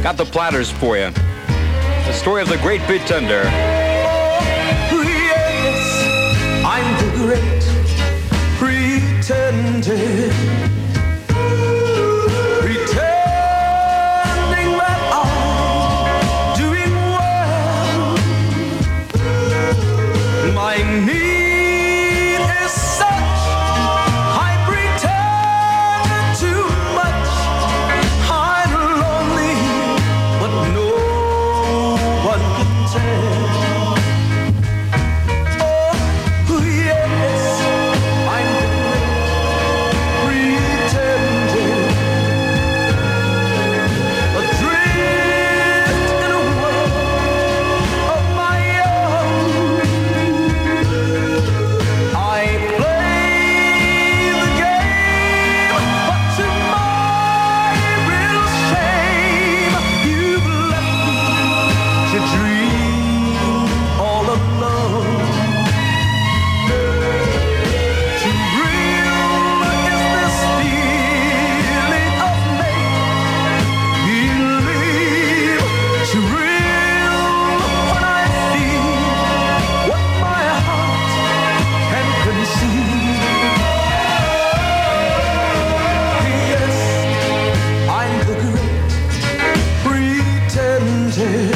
Got the Platters for you. The story of the great pretender. Oh, yes, I'm the great pretender. Pretending that I'm doing well. My need is such, I pretend too much. I'm lonely, but no one can tell. Oh, yes, I'm the great pretender. Adrift in a world of my own. I play the game, but to my real shame, you've left me to dream all alone. Too real is this feeling of make-believe. Too real when I feel what my heart can conceive. Yes, I'm the great pretender.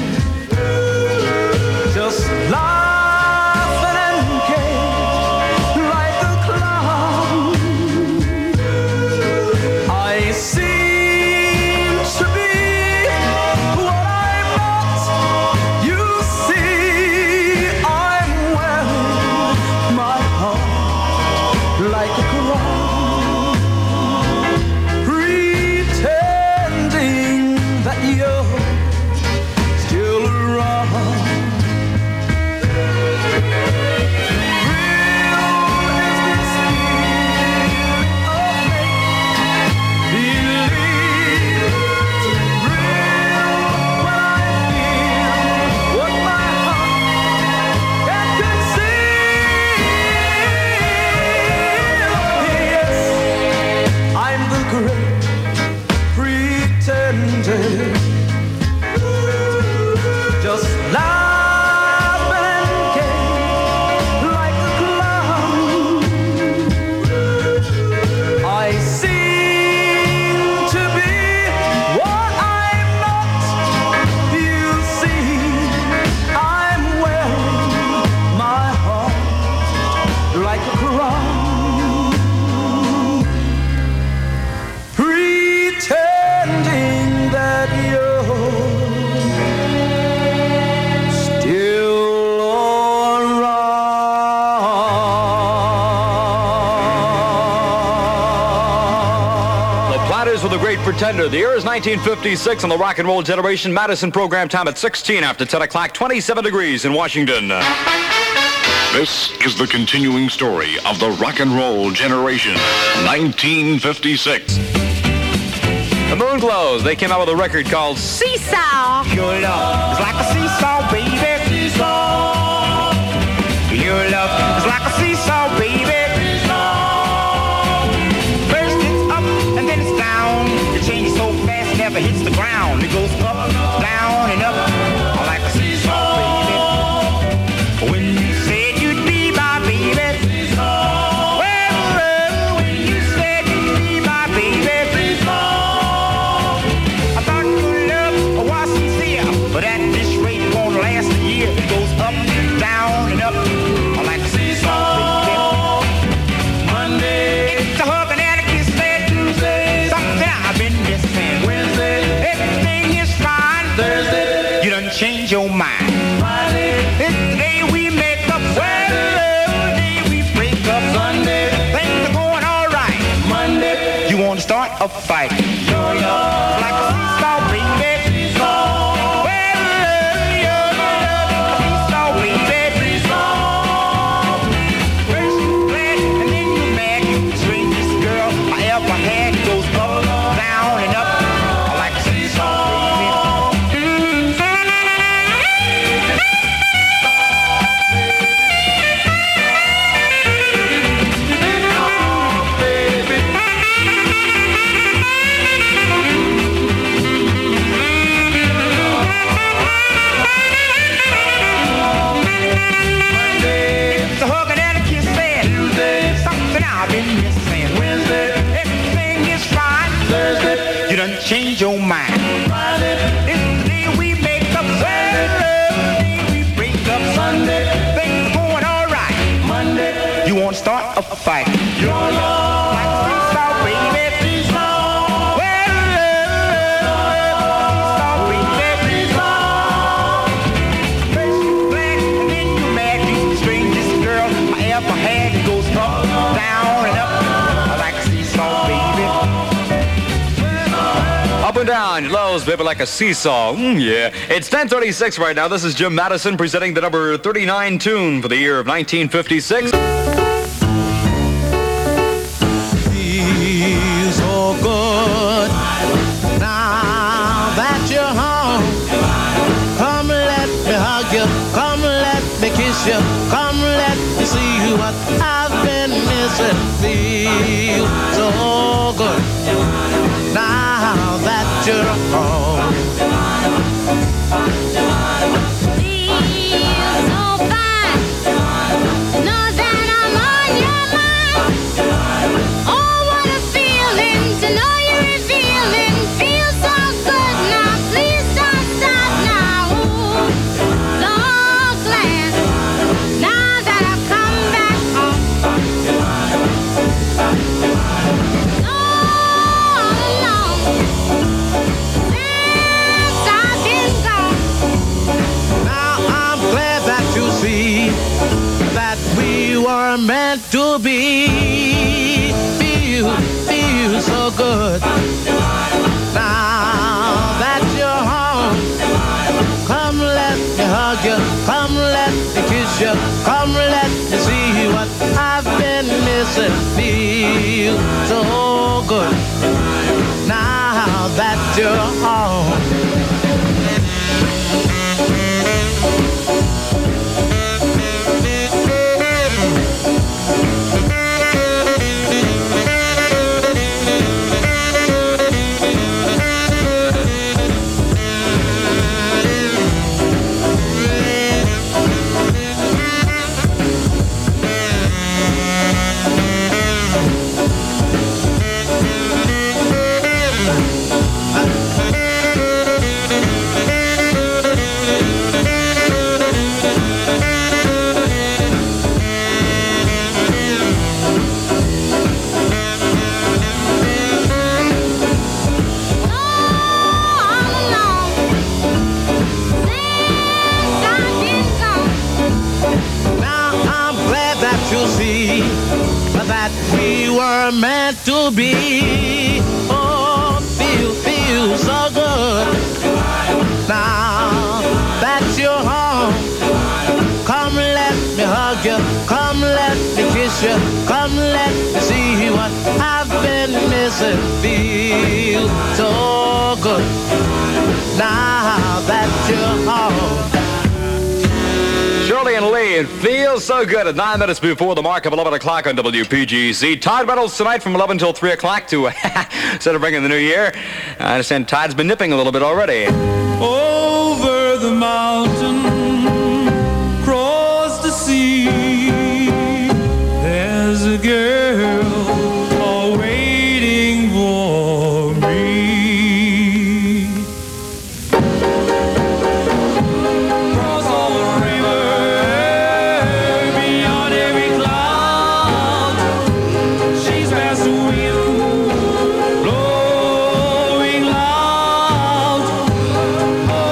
Just laughing and gay like a clown. I seem to be what I'm not. You see, I'm wearing my heart like a crown, pretending that you're still around. Just laughing and gay like a clown. I seem to be what I'm not. You see, I'm wearing my heart like a crown, pretending that you're still around. The Platters with the great pretender. The year is 1956 on the rock and roll generation. Madison program time at 16 after 10 o'clock, 27 degrees in Washington. This is the continuing story of the rock and roll generation, 1956. The Moonglows, they came out with a record called Seesaw. Your love is like a seesaw, baby. Seesaw. Your love is like a seesaw, baby. Seesaw. First it's up and then it's down. It changes so fast, it never hits the ground. It goes up, down, and up. I like a seesaw, baby. When you said you'd be my baby. Seesaw. Well, when you said you'd be my baby. Seesaw. I thought your love was sincere, but at this rate it won't last a year. It goes up, down, and up. I like a seesaw, baby. Monday, it's a hugging and a kissing. Tuesday, something I've been missing. Wednesday, everything is fine. Thursday, you done change your mind. Friday, it's the day we make up. Well, the day we break up. Sunday, things are going all right. Monday, you want to start a fight. Your love like a seesaw, baby. Seesaw. Well, your love like a seesaw, baby. Seesaw. First you glad and then you mad. You the strangest girl I ever had. It goes up, down, and up. I like a seesaw, baby. done changed your mind. It's the day we make up Saturday, we break up Sunday. Things going all right. Monday, you want to start a fight. Your love like a seesaw, baby. Seesaw. Well, seesaw, baby. Seesaw. First you glad and then you mad. You the strangest girl I ever had. It goes up, down, and up. I like a seesaw, baby. Up and down, your lows, baby, like a seesaw. Yeah. It's 10:36 right now. This is Jim Madison presenting the number 39 tune for the year of 1956. Feels so good now that you're home. Come let me hug you. Come let me kiss you. Come let me see what I've been missing. Feels so good now that you're home. Feels so fine. Know that I'm on your mind. Oh, what a feeling to know you're feeling. Feels so good now. Please don't stop now. Ooh, so glad now that I've come back home. All alone since I've been gone. Now I'm glad that you see that we were meant to be. Feel so good now that you're home. Come let me hug you. Come let me kiss you. Come let me see what I've been missing. Feel so good now that you're home. All alone since I've been gone. Now I'm glad that you see that we were meant to be. Oh, feel so good now that you're home. Come let me hug you. Come let me kiss you. Come let me see what I've been missing. Feel so good now that you're home. Shirley and Lee, it feels so good at 9 minutes before the mark of 11 o'clock on WPGC. Tide Reynolds tonight from 11 till 3 o'clock to celebrating the new year. I understand Tide's been nipping a little bit already. Over the mountain, across the sea, there's a girl all waiting for me. Cross all the river, beyond every cloud, she's past the wind, blowing loud. Oh,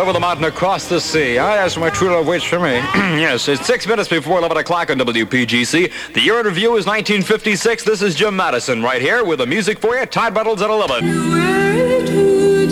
over the mountain, across the sea. Ah, yes, my true love waits for me. Yes, it's 6 minutes before 11 o'clock on WPGC. The year in review is 1956. This is Jim Madison right here with the music for you. Tide Battles at 11.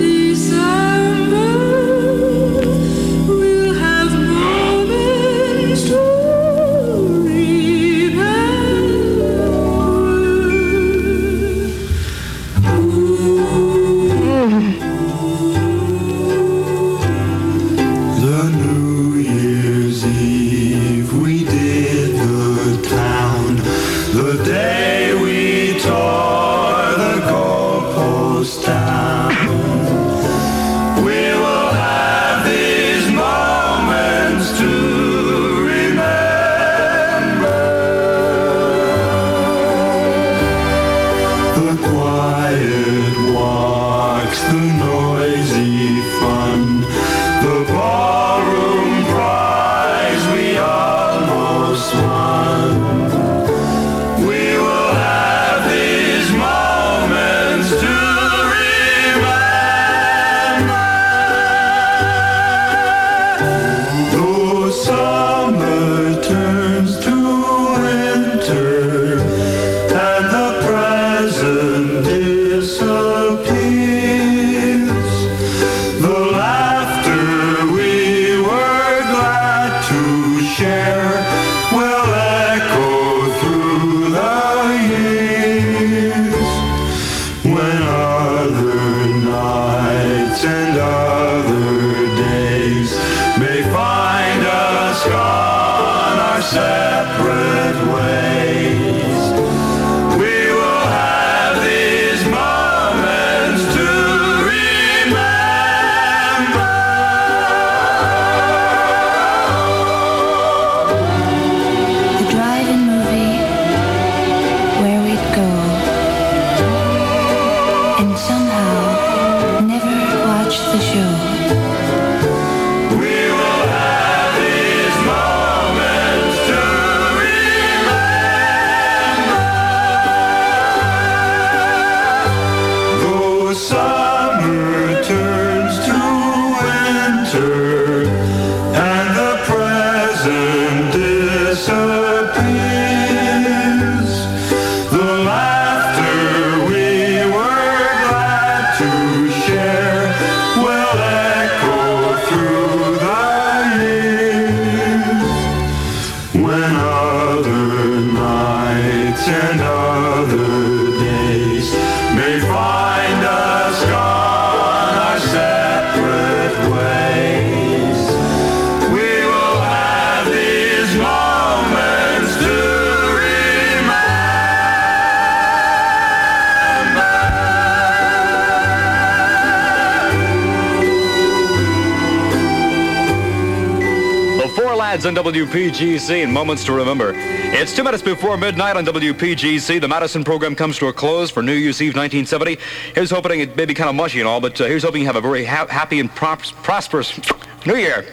On WPGC and Moments to Remember. It's 2 minutes before midnight on WPGC. The Madison program comes to a close for New Year's Eve 1970. Here's hoping it may be kind of mushy and all, but here's hoping you have a very happy and prosperous New Year.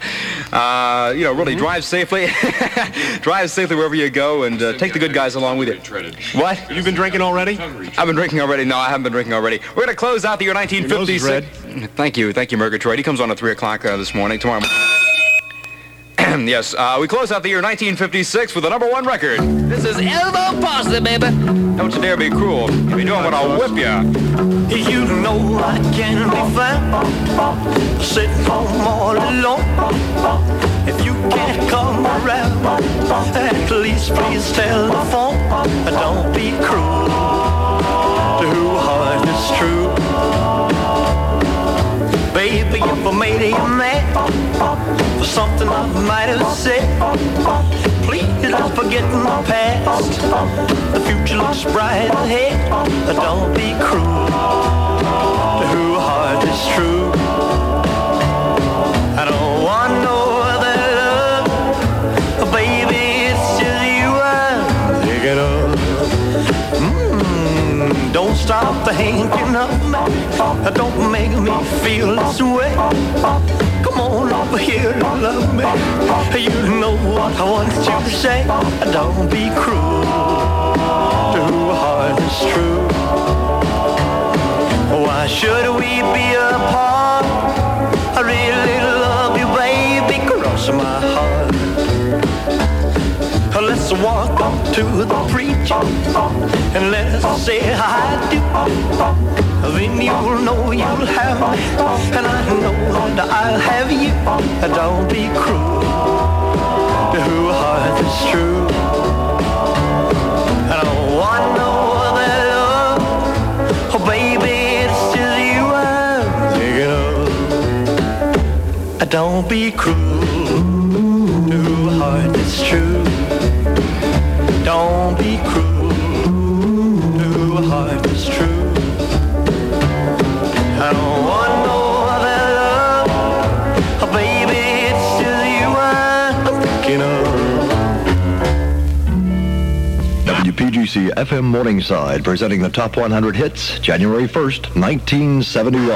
Really drive safely. Drive safely wherever you go and take the good guys along with you. What? You've been drinking already? I've been drinking already. No, I haven't been drinking already. We're going to close out the year 1956. Thank you, Murgatroyd. He comes on at 3 o'clock this morning. Tomorrow morning. Yes, we close out the year 1956 with the #1 record. This is Elbow Parsley, baby. Don't you dare be cruel. If you're doing what, I'll whip ya. You know I can be found sitting home all alone. If you can't come around, at least please tell the phone. Don't be cruel to who heart is true. Baby, if I made you mad for something I might have said, please don't forget my past. The future looks bright ahead. Don't be cruel to who heart is true. I don't want no other love, baby, it's just you I'm thinking of. Don't stop thinking of me. Don't make me feel this way. Come on over here and love me. You know what I want you to say. Don't be cruel to who heart is true. Why should we be apart? I really love you, baby, cross my heart. Let's walk up to the preacher and let's say I do. Then you'll know you'll have me, and I know that I'll have you. Don't be cruel to who heart is true. I don't want no other love, oh baby, it's just you I'm thinking of. Don't be cruel to who heart is true. Don't be cruel to a heart that's true. I don't want no other love, oh baby, it's just you I'm thinking of. WPGC FM Morningside, presenting the Top 100 Hits, January 1st, 1971.